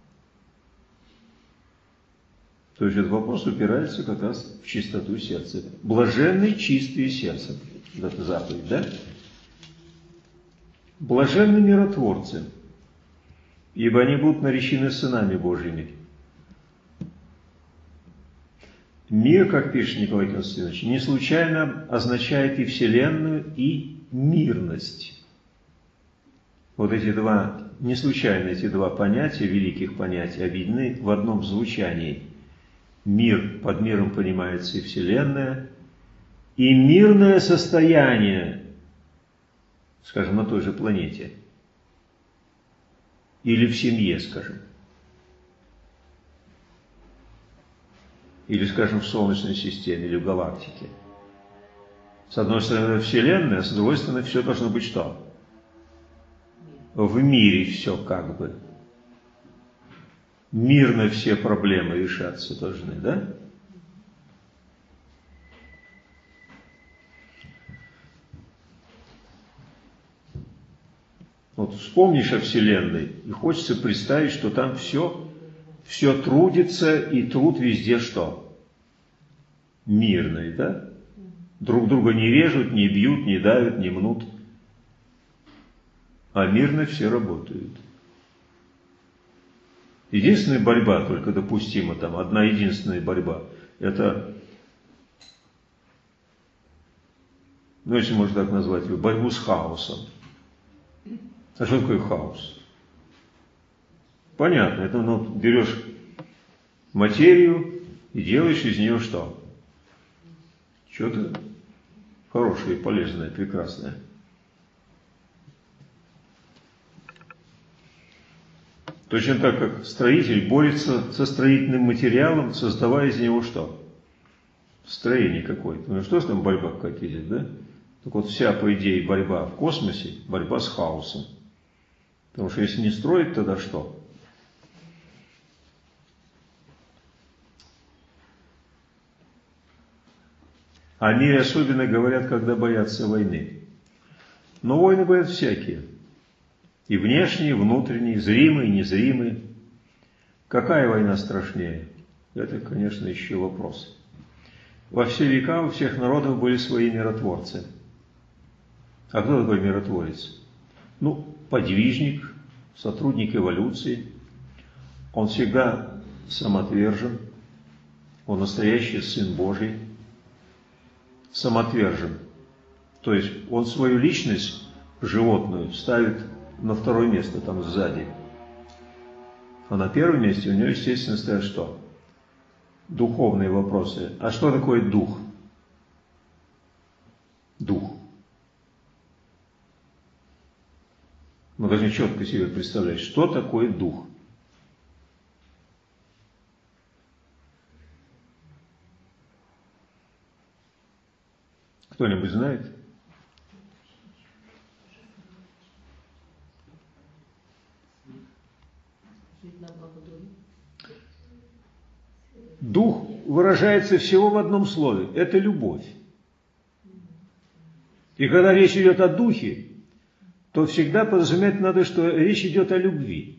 То есть этот вопрос упирается как раз в чистоту сердца. Блаженны чистые сердцем. Это заповедь, да? Блаженны миротворцы, ибо они будут наречены сынами Божьими. Мир, как пишет Николай Константинович, не случайно означает и вселенную, и мирность. Вот эти два, не случайно эти два понятия, великих понятий, объединены в одном звучании. Мир, под миром понимается и вселенная, и мирное состояние, скажем, на той же планете. Или в семье, скажем. Или, скажем, в Солнечной системе, или в галактике. С одной стороны, вселенная, а с другой стороны, все должно быть что? В мире все как бы. Мирно все проблемы решаться должны, да? Вот вспомнишь о Вселенной, и хочется представить, что там все трудится, и труд везде что? Мирный, да? Друг друга не режут, не бьют, не давят, не мнут. А мирно все работают. Единственная борьба, только допустима там, одна единственная борьба, это, ну, если можно так назвать, борьбу с хаосом. А что такое хаос? Понятно, это берешь материю и делаешь из нее что? Что-то хорошее, полезное, прекрасное. Точно так, как строитель борется со строительным материалом, создавая из него что? Строение какое-то. Ну что ж там борьба какая-то идет, да? Так вот вся, по идее, борьба в космосе, борьба с хаосом. Потому что если не строить, тогда что? О мире особенно говорят, когда боятся войны. Но войны бывают всякие. И внешние, и внутренние, зримые, и незримые. Какая война страшнее? Это, конечно, еще вопрос. Во все века у всех народов были свои миротворцы. А кто такой миротворец? Ну, подвижник, сотрудник эволюции. Он всегда самоотвержен. Он настоящий Сын Божий. Самоотвержен. То есть он свою личность животную ставит на второе место, там сзади. А на первом месте у него, естественно, стоят что? Духовные вопросы. А что такое дух? Дух. должны четко себе представлять, что такое дух. Кто-нибудь знает? Дух выражается всего в одном слове. Это любовь. И когда речь идет о духе, то всегда подразумевать надо, что речь идет о любви.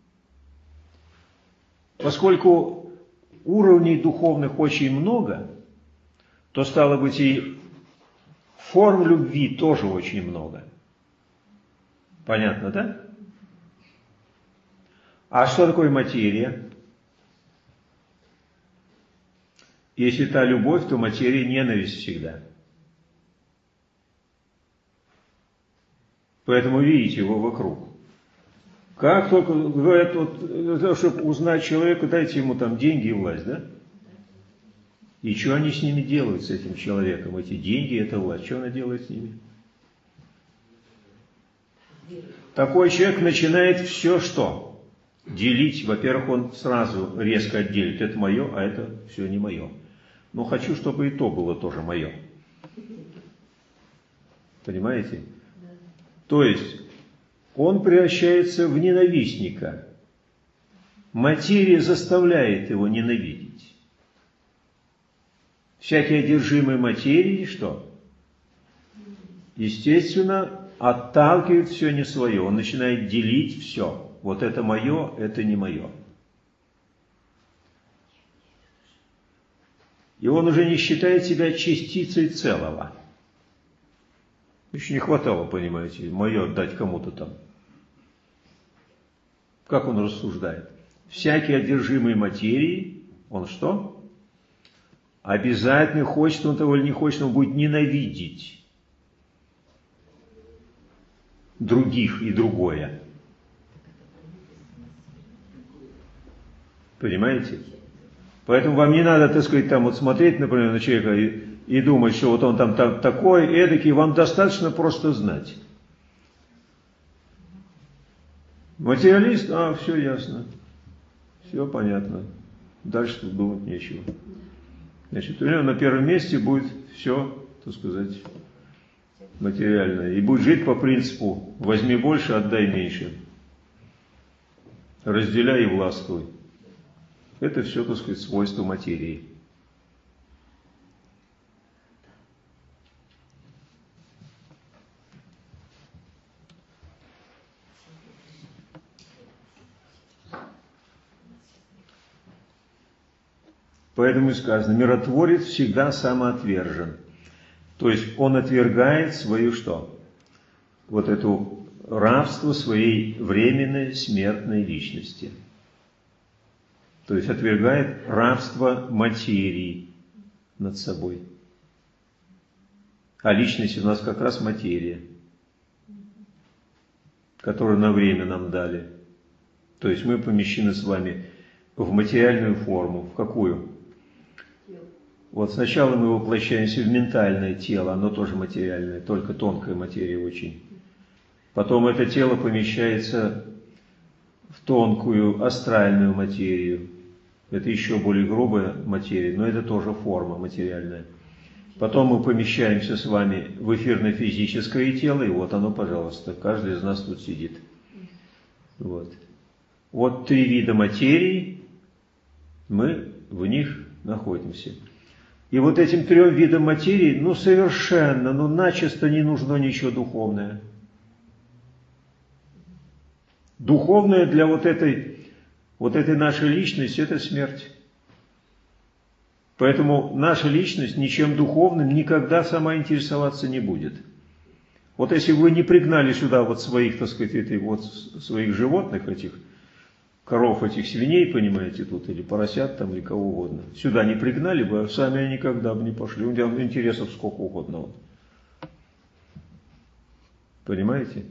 Поскольку уровней духовных очень много, то стало быть и форм любви тоже очень много. Понятно, да? А что такое материя? Если та любовь, то материя ненависть всегда. Поэтому видите его вокруг. Как только говорят, вот, чтобы узнать человека, дайте ему там деньги и власть, да? И что они с ними делают, с этим человеком? Эти деньги, эта власть, что она делает с ними? Такой человек начинает все что? Делить. Во-первых, он сразу резко отделит. Это мое, а это все не мое. Но хочу, чтобы и то было тоже мое. Понимаете? То есть, он превращается в ненавистника. Материя заставляет его ненавидеть. Всякий одержимый материей, что? Естественно, отталкивает все не свое. Он начинает делить все. Вот это мое, это не мое. И он уже не считает себя частицей целого. Еще не хватало, понимаете, мое отдать кому-то там. Как он рассуждает? Всякий одержимый материей, он что? Обязательно, хочет он того или не хочет, он будет ненавидеть других и другое. Понимаете? Поэтому вам не надо, так сказать, там вот смотреть, например, на человека и думать, что вот он там такой, эдакий. Вам достаточно просто знать. Материалист, все ясно. Все понятно. Дальше тут думать нечего. Значит, у него на первом месте будет все, так сказать, материальное. И будет жить по принципу возьми больше, отдай меньше. Разделяй и властвуй. Это все, так сказать, свойства материи. Поэтому и сказано, миротворец всегда самоотвержен. То есть он отвергает свою что? Вот эту рабство своей временной смертной личности. То есть отвергает рабство материи над собой. А личность у нас как раз материя, которую на время нам дали. То есть мы помещены с вами в материальную форму. В какую? Вот сначала мы воплощаемся в ментальное тело, оно тоже материальное, только тонкая материя очень. Потом это тело помещается в тонкую астральную материю. Это еще более грубая материя, но это тоже форма материальная. Потом мы помещаемся с вами в эфирно-физическое тело, и вот оно, пожалуйста, каждый из нас тут сидит. Вот 3 вида материи, мы в них находимся. И вот этим 3 видам материи, совершенно, начисто не нужно ничего духовное. Духовное для вот этой нашей личности – это смерть. Поэтому наша личность ничем духовным никогда сама интересоваться не будет. Вот если вы не пригнали сюда вот своих, так сказать, своих животных, этих коров, этих свиней, понимаете, тут, или поросят там, или кого угодно, сюда не пригнали бы, а сами они никогда бы не пошли. У них интересов сколько угодно. Вот. Понимаете?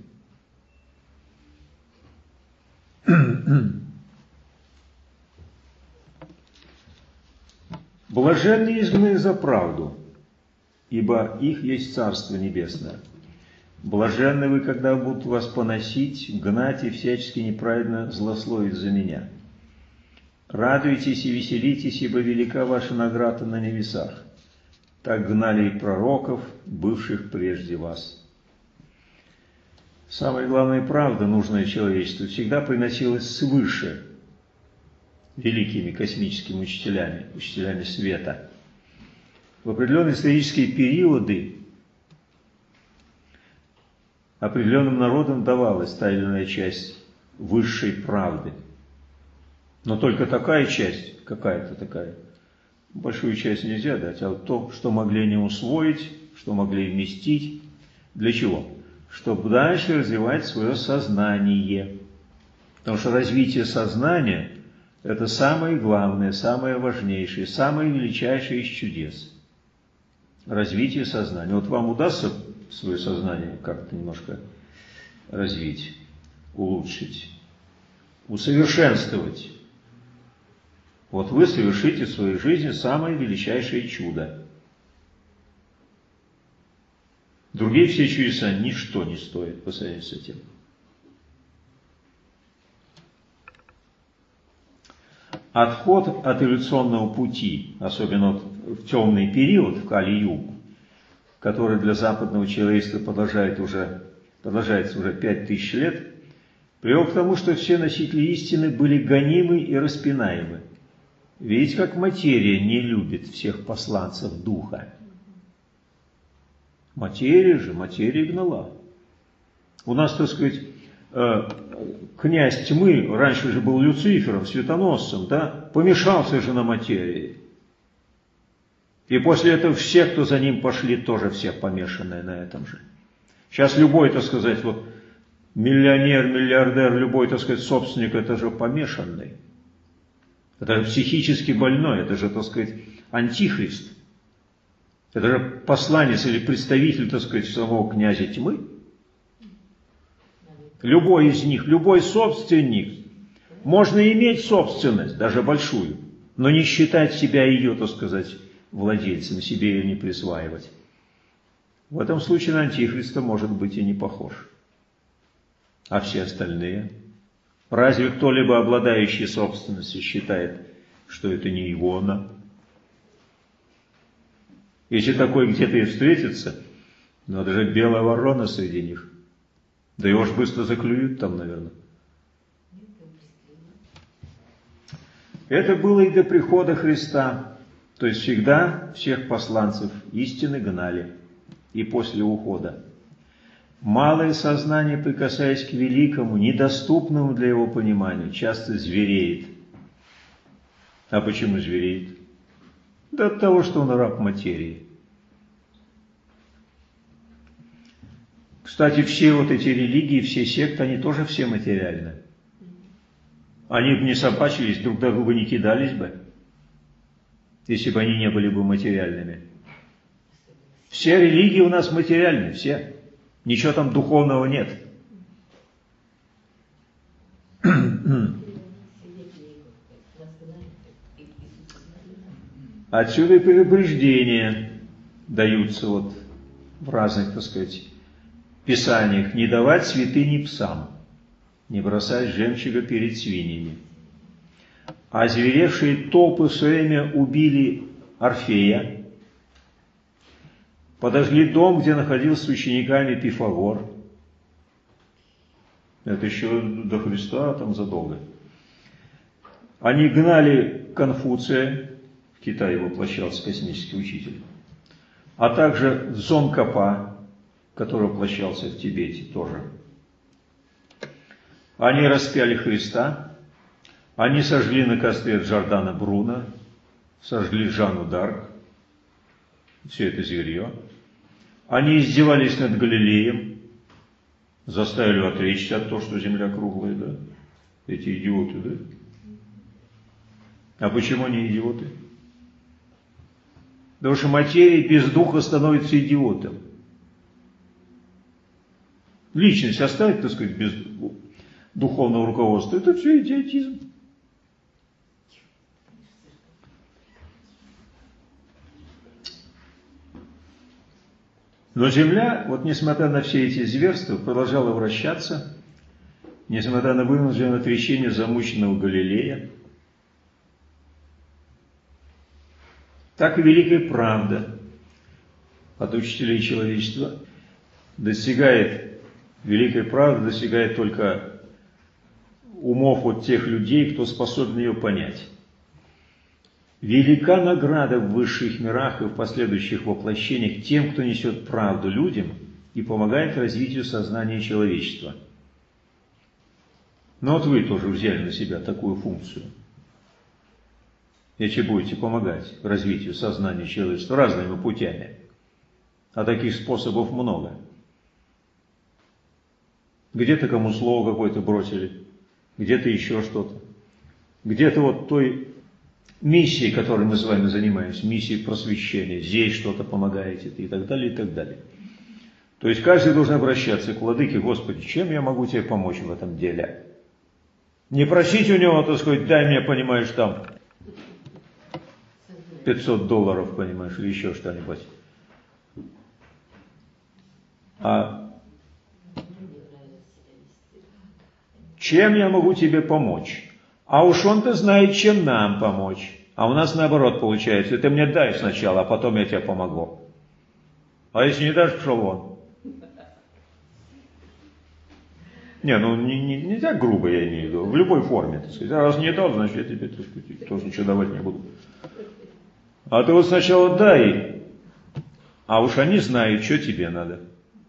Блаженны изгнанные за правду, ибо их есть Царство Небесное. Блаженны вы, когда будут вас поносить, гнать и всячески неправедно злословить за меня. Радуйтесь и веселитесь, ибо велика ваша награда на небесах. Так гнали и пророков, бывших прежде вас». Самая главная правда, нужная человечеству, всегда приносилась свыше великими космическими учителями, учителями света. В определенные исторические периоды определенным народам давалась та или иная часть высшей правды. Но только такая часть, какая-то такая, большую часть нельзя дать, а вот то, что могли они усвоить, что могли вместить. Для чего? Чтобы дальше развивать свое сознание. Потому что развитие сознания – это самое главное, самое важнейшее, самое величайшее из чудес. Развитие сознания. Вот вам удастся свое сознание как-то немножко развить, улучшить, усовершенствовать. Вот вы совершите в своей жизни самое величайшее чудо. Другие все чудеса ничто не стоят по сравнению с этим. Отход от эволюционного пути, особенно в темный период, в Кали-югу, который для западного человечества продолжается уже 5000 лет, привел к тому, что все носители истины были гонимы и распинаемы. Видите, как материя не любит всех посланцев духа. Материя гнала. У нас, так сказать, князь тьмы, раньше же был Люцифером, светоносцем, да, помешался же на материи. И после этого все, кто за ним пошли, тоже все помешанные на этом же. Сейчас любой, так сказать, вот миллионер, миллиардер, любой, так сказать, собственник, это же помешанный. Это же психически больной, это же, так сказать, антихрист. Это же посланец или представитель, так сказать, самого князя тьмы. Любой из них, любой собственник, можно иметь собственность, даже большую, но не считать себя ее, так сказать, владельцем, себе ее не присваивать. В этом случае на антихриста может быть и не похож. А все остальные? Разве кто-либо, обладающий собственностью, считает, что это не его она? Если такой где-то и встретится, ну это же белая ворона среди них. Да его ж быстро заклюют там, наверное. Это было и до прихода Христа. То есть всегда всех посланцев истины гнали. И после ухода. Малое сознание, прикасаясь к великому, недоступному для его понимания, часто звереет. А почему звереет? Да от того, что он раб материи. Кстати, все вот эти религии, все секты, они тоже все материальны. Они бы не собачились, друг другу не кидались бы, если бы они не были бы материальными. Все религии у нас материальны, все. Ничего там духовного нет. Отсюда и предупреждения даются вот в разных, так сказать, писаниях. Не давать святыни псам, не бросать жемчуга перед свиньями. А озверевшие толпы в свое время убили Орфея, подожгли дом, где находился с учениками Пифагор. Это еще до Христа, там задолго. Они гнали Конфуция, в Китае воплощался космический учитель, а также Цзонгкапа, который воплощался в Тибете тоже. Они распяли Христа, они сожгли на костре Джордана Бруно, сожгли Жанну д'Арк, все это зверье. Они издевались над Галилеем, заставили его отречься от того, что земля круглая, да? Эти идиоты, да? А почему они идиоты? Потому что материя без духа становится идиотом. Личность оставить, так сказать, без духовного руководства, это все идиотизм. Но Земля, вот несмотря на все эти зверства, продолжала вращаться, несмотря на вынужденное отречение замученного Галилея. Так и великая правда от учителей человечества великая правда достигает только умов от тех людей, кто способен ее понять. Велика награда в высших мирах и в последующих воплощениях тем, кто несет правду людям и помогает развитию сознания человечества. Но вот вы тоже взяли на себя такую функцию. Если будете помогать развитию сознания человечества разными путями, а таких способов много. Где-то кому слово какое-то бросили, где-то еще что-то. Где-то вот той миссией, которой мы с вами занимаемся, миссией просвещения, здесь что-то помогаете и так далее, и так далее. То есть каждый должен обращаться к Владыке: Господи, чем я могу тебе помочь в этом деле? Не просить у него, так сказать, дай мне, понимаешь, там $500, понимаешь, или еще что-нибудь. А чем я могу тебе помочь? А уж он-то знает, чем нам помочь. А у нас наоборот получается. Ты мне дай сначала, а потом я тебе помогу. А если не дашь, пошел вон. Не так грубо я имею в виду, в любой форме, так сказать. Раз не дал, значит я тебе, так сказать, тоже ничего давать не буду. А ты вот сначала дай, а уж они знают, что тебе надо.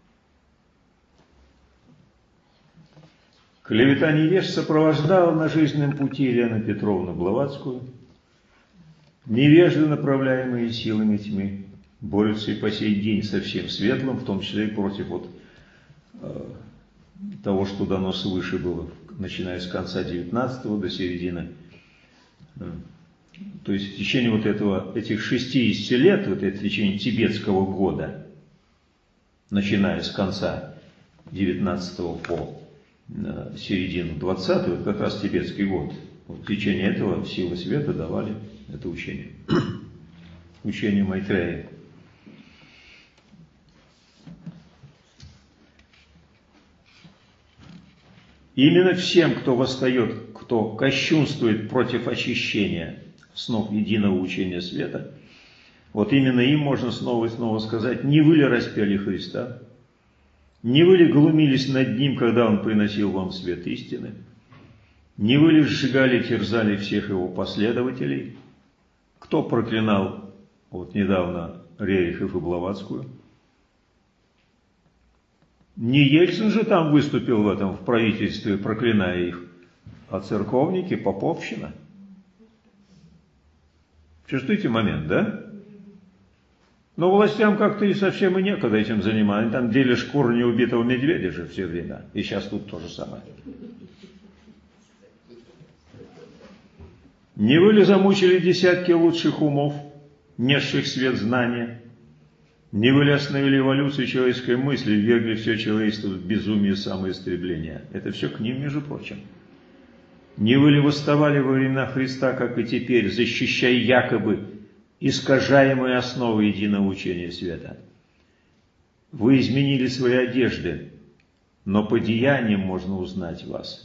Клевета невеж сопровождала на жизненном пути Елену Петровну Блаватскую. Невежды, направляемые силами тьмы, борются и по сей день со всем светлым, в том числе и против того, что дано свыше было, начиная с конца 19-го до середины. То есть в течение этих 60 лет, в течение тибетского года, начиная с конца 19-го по середину 20-го, это как раз тибетский год. В течение этого силы света давали это учение. Учение Майтрея. Именно всем, кто восстает, кто кощунствует против очищения снов единого учения света, вот именно им можно снова и снова сказать: не вы ли распяли Христа? Не вы ли глумились над Ним, когда Он приносил вам свет истины? Не вы ли сжигали, терзали всех Его последователей? Кто проклинал вот недавно Рерихов и Блаватскую? Не Ельцин же там выступил в правительстве, проклиная их, а церковники, поповщина. Чувствуете момент, да? Но властям как-то и совсем и некогда этим заниматься. Они там делят шкуру неубитого медведя же все время. И сейчас тут то же самое. Не вы ли замучили десятки лучших умов, несших свет знания? Не вы ли остановили эволюцию человеческой мысли, ввергли все человечество в безумие самоистребления? Это все к ним, между прочим. Не вы ли восставали во времена Христа, как и теперь, защищая якобы искажаемые основы единого учения света? Вы изменили свои одежды, но по деяниям можно узнать вас.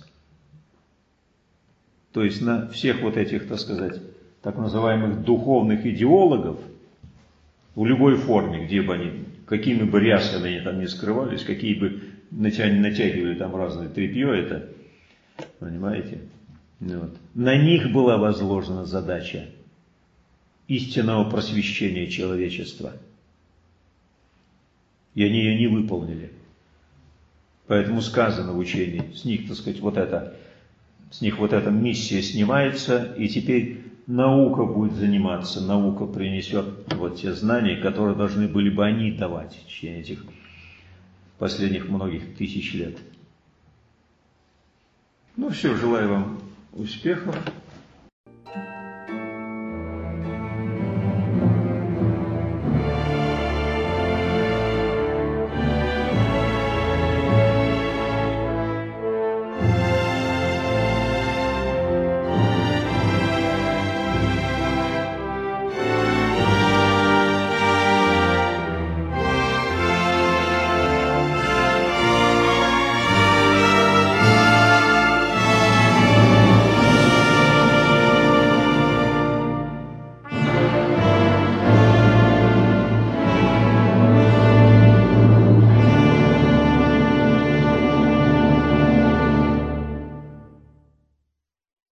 То есть на всех вот этих, так сказать, так называемых духовных идеологов, в любой форме, где бы они, какими бы рясами они там ни скрывались, какие бы натягивали там разное тряпье это, понимаете? Вот. На них была возложена задача истинного просвещения человечества. И они ее не выполнили. Поэтому сказано в учении, с них, так сказать, с них эта миссия снимается, и теперь наука будет заниматься, наука принесет вот те знания, которые должны были бы они давать в течение этих последних многих тысяч лет. Ну все, желаю вам успехов.